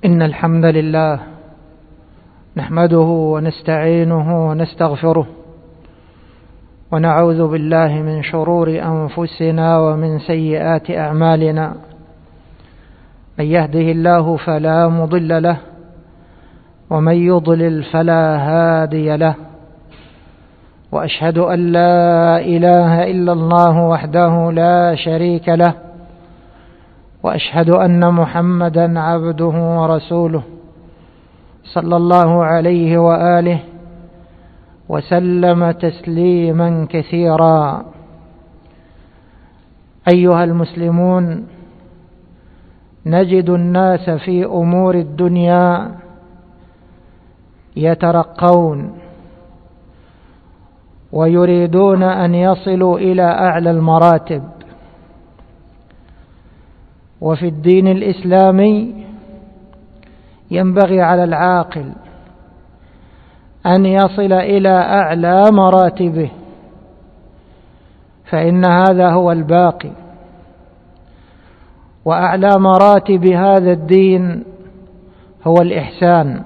إن الحمد لله نحمده ونستعينه ونستغفره ونعوذ بالله من شرور أنفسنا ومن سيئات أعمالنا. من يهده الله فلا مضل له ومن يضلل فلا هادي له، وأشهد أن لا إله إلا الله وحده لا شريك له، وأشهد أن محمدا عبده ورسوله صلى الله عليه وآله وسلم تسليما كثيرا. أيها المسلمون، نجد الناس في أمور الدنيا يترقون ويريدون أن يصلوا إلى أعلى المراتب، وفي الدين الإسلامي ينبغي على العاقل أن يصل إلى أعلى مراتبه، فإن هذا هو الباقي، وأعلى مراتب هذا الدين هو الإحسان،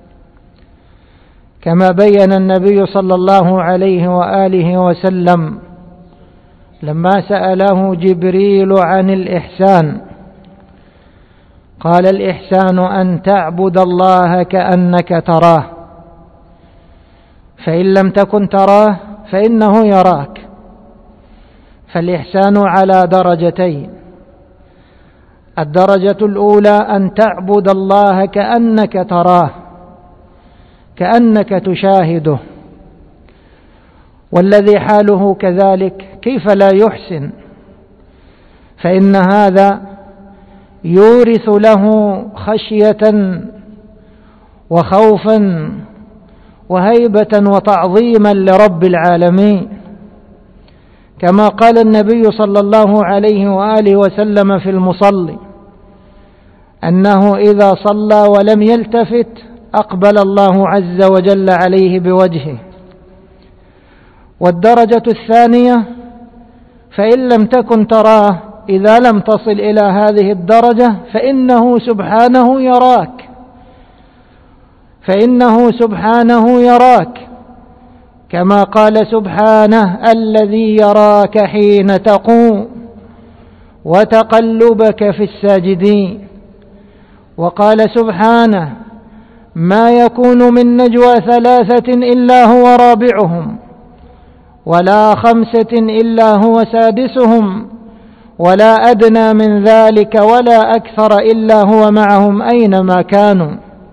كما بين النبي صلى الله عليه وآله وسلم لما سأله جبريل عن الإحسان، قال: الإحسان أن تعبد الله كأنك تراه، فإن لم تكن تراه فإنه يراك. فالإحسان على درجتين: الدرجة الأولى أن تعبد الله كأنك تراه، كأنك تشاهده، والذي حاله كذلك كيف لا يحسن؟ فإن هذا يورث له خشية وخوفا وهيبة وتعظيما لرب العالمين، كما قال النبي صلى الله عليه وآله وسلم في المصلي أنه إذا صلى ولم يلتفت أقبل الله عز وجل عليه بوجهه. والدرجة الثانية: فإن لم تكن تراه، إذا لم تصل إلى هذه الدرجة فإنه سبحانه يراك، فإنه سبحانه يراك، كما قال سبحانه: الذي يراك حين تقوم وتقلبك في الساجدين. وقال سبحانه: ما يكون من نجوى ثلاثة إلا هو رابعهم، ولا خمسة إلا هو سادسهم، ولا أدنى من ذلك ولا أكثر إلا هو معهم أينما كانوا.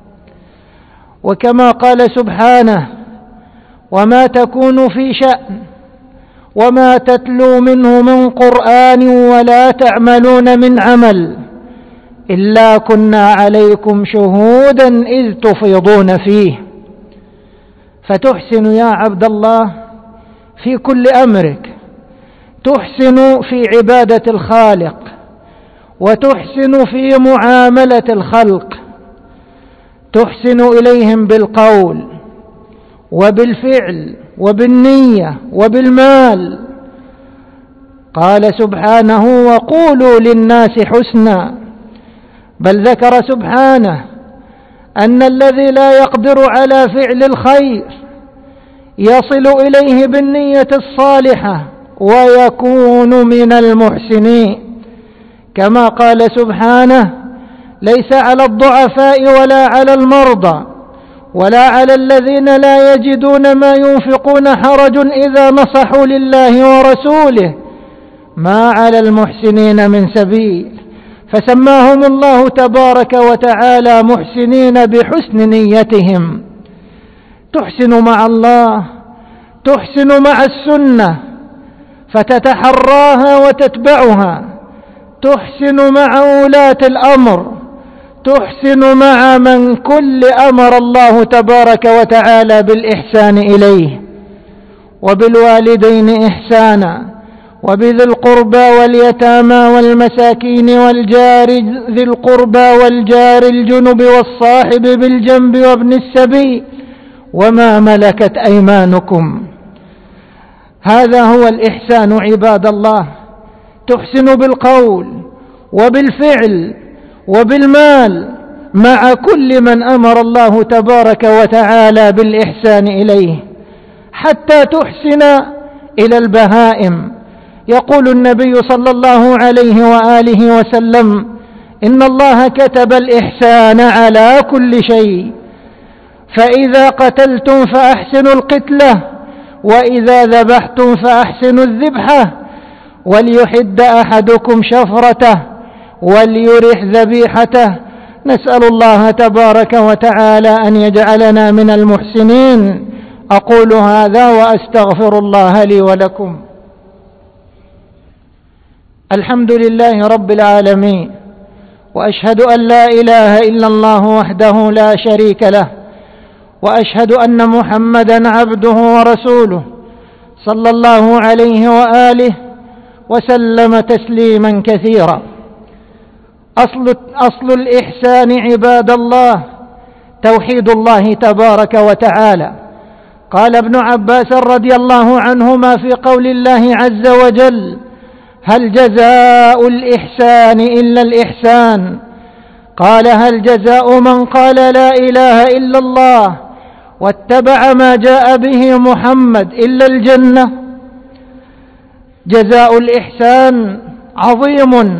وكما قال سبحانه: وما تكون في شأن وما تتلو منه من قرآن ولا تعملون من عمل إلا كنا عليكم شهودا إذ تفيضون فيه. فتحسن يا عبد الله في كل أمرك، تحسن في عبادة الخالق، وتحسن في معاملة الخلق، تحسن إليهم بالقول وبالفعل وبالنية وبالمال. قال سبحانه: وقولوا للناس حسنا. بل ذكر سبحانه أن الذي لا يقدر على فعل الخير يصل إليه بالنية الصالحة ويكون من المحسنين، كما قال سبحانه: ليس على الضعفاء ولا على المرضى ولا على الذين لا يجدون ما ينفقون حرج إذا نصحوا لله ورسوله ما على المحسنين من سبيل. فسماهم الله تبارك وتعالى محسنين بحسن نيتهم. تحسن مع الله، تحسن مع السنة فتتحراها وتتبعها، تحسن مع ولاة الأمر، تحسن مع من كل أمر الله تبارك وتعالى بالإحسان إليه، وبالوالدين إحسانا، وبذي القربى واليتامى والمساكين والجار ذي القربى والجار الجنب والصاحب بالجنب وابن السبيل وما ملكت أيمانكم. هذا هو الإحسان عباد الله. تحسن بالقول وبالفعل وبالمال مع كل من أمر الله تبارك وتعالى بالإحسان إليه، حتى تحسن إلى البهائم. يقول النبي صلى الله عليه وآله وسلم: إن الله كتب الإحسان على كل شيء، فإذا قتلتم فأحسنوا القتلة، وإذا ذبحتم فأحسنوا الذبحة، وليحد أحدكم شفرته وليرح ذبيحته. نسأل الله تبارك وتعالى أن يجعلنا من المحسنين. أقول هذا وأستغفر الله لي ولكم. الحمد لله رب العالمين، وأشهد أن لا إله إلا الله وحده لا شريك له، وأشهد أن محمدا عبده ورسوله صلى الله عليه وآله وسلم تسليما كثيرا. أصل الإحسان عباد الله توحيد الله تبارك وتعالى. قال ابن عباس رضي الله عنهما في قول الله عز وجل: هل جزاء الإحسان إلا الإحسان؟ قال: هل جزاء من قال لا إله إلا الله واتبع ما جاء به محمد إلا الجنة؟ جزاء الإحسان عظيم،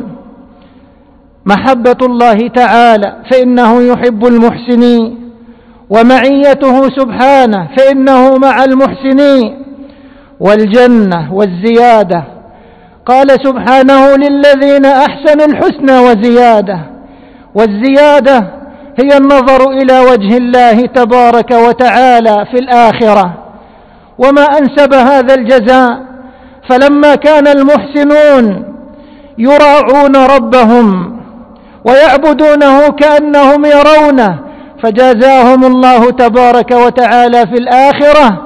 محبة الله تعالى فإنه يحب المحسنين، ومعيته سبحانه فإنه مع المحسنين، والجنة والزيادة. قال سبحانه: للذين أحسنوا الحسنى وزيادة، والزيادة هي النظر إلى وجه الله تبارك وتعالى في الآخرة. وما أنسب هذا الجزاء، فلما كان المحسنون يراعون ربهم ويعبدونه كأنهم يرونه، فجازاهم الله تبارك وتعالى في الآخرة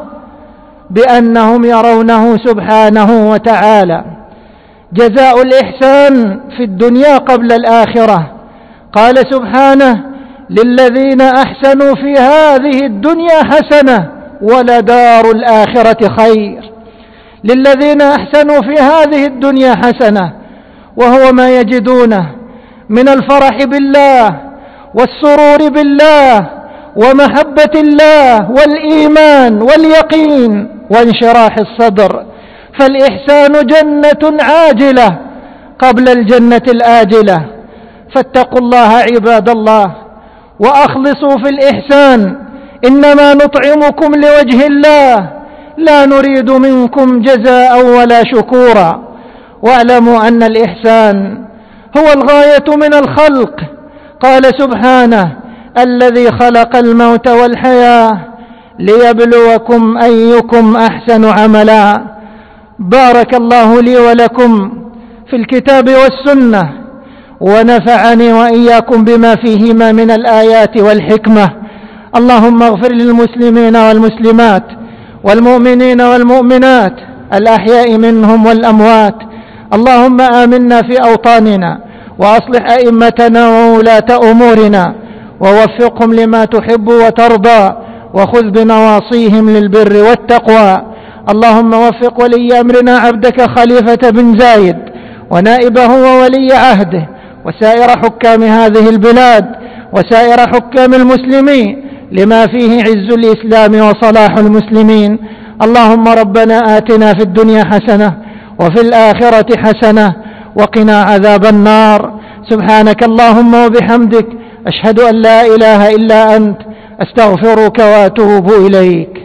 بأنهم يرونه سبحانه وتعالى. جزاء الإحسان في الدنيا قبل الآخرة. قال سبحانه: للذين أحسنوا في هذه الدنيا حسنة ولدار الآخرة خير. للذين أحسنوا في هذه الدنيا حسنة، وهو ما يجدونه من الفرح بالله والسرور بالله ومحبة الله والإيمان واليقين وانشراح الصدر. فالإحسان جنة عاجلة قبل الجنة الآجلة. فاتقوا الله عباد الله وأخلصوا في الإحسان، إنما نطعمكم لوجه الله لا نريد منكم جزاء ولا شكورا. واعلموا أن الإحسان هو الغاية من الخلق. قال سبحانه: الذي خلق الموت والحياة ليبلوكم أيكم أحسن عملا. بارك الله لي ولكم في الكتاب والسنة، ونفعني وإياكم بما فيهما من الآيات والحكمة. اللهم اغفر للمسلمين والمسلمات والمؤمنين والمؤمنات الأحياء منهم والأموات. اللهم آمنا في أوطاننا، وأصلح أئمتنا وولاة أمورنا، ووفقهم لما تحب وترضى، وخذ بنواصيهم للبر والتقوى. اللهم وفق ولي أمرنا عبدك خليفة بن زايد ونائبه وولي عهده وسائر حكام هذه البلاد وسائر حكام المسلمين لما فيه عز الإسلام وصلاح المسلمين. اللهم ربنا آتنا في الدنيا حسنة وفي الآخرة حسنة وقنا عذاب النار. سبحانك اللهم وبحمدك، أشهد أن لا إله إلا أنت، أستغفرك وأتوب إليك.